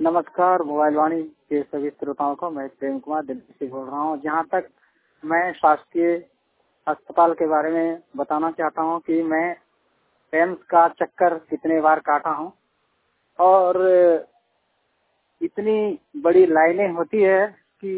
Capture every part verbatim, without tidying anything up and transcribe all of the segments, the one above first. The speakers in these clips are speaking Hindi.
नमस्कार, मोबाइल वाणी के सभी श्रोताओं को मैं प्रेम कुमार दिल्ली से बोल रहा हूँ। जहाँ तक मैं शासकीय अस्पताल के बारे में बताना चाहता हूँ कि मैं एम्स का चक्कर कितने बार काटा हूँ और इतनी बड़ी लाइनें होती है कि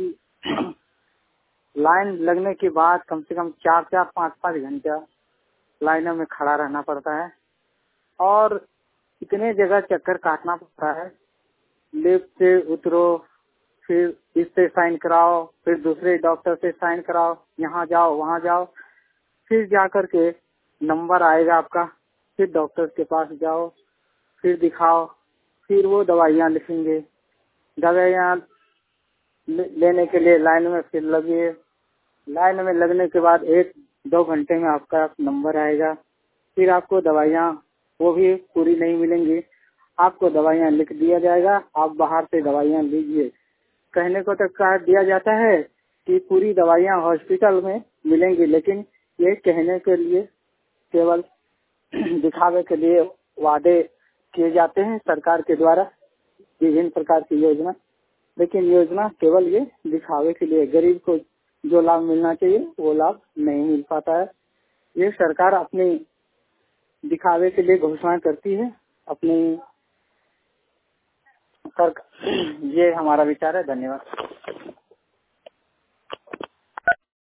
लाइन लगने के बाद कम से कम चार चार पाँच पाँच घंटा लाइनों में खड़ा रहना पड़ता है और इतने जगह चक्कर काटना पड़ता है। लिफ्ट से उतरो, फिर इससे साइन कराओ, फिर दूसरे डॉक्टर से साइन कराओ, यहाँ जाओ वहाँ जाओ, फिर जा कर के नंबर आएगा आपका, फिर डॉक्टर के पास जाओ, फिर दिखाओ, फिर वो दवाइयाँ लिखेंगे। दवाइयाँ लेने के लिए लाइन में फिर लगिए। लाइन में लगने के बाद एक दो घंटे में आपका नंबर आएगा। फिर आपको दवाइयाँ वो भी पूरी नहीं मिलेंगी, आपको दवाइयाँ लिख दिया जाएगा, आप बाहर से दवाइयाँ लीजिए। कहने को तो कह दिया जाता है कि पूरी दवाइयाँ हॉस्पिटल में मिलेंगी, लेकिन ये कहने के लिए केवल दिखावे के लिए वादे किए जाते हैं सरकार के द्वारा विभिन्न प्रकार की योजना, लेकिन योजना केवल ये दिखावे के लिए, गरीब को जो लाभ मिलना चाहिए वो लाभ नहीं मिल पाता है। ये सरकार अपनी दिखावे के लिए घोषणा करती है अपनी सरकार। ये हमारा विचार है। धन्यवाद।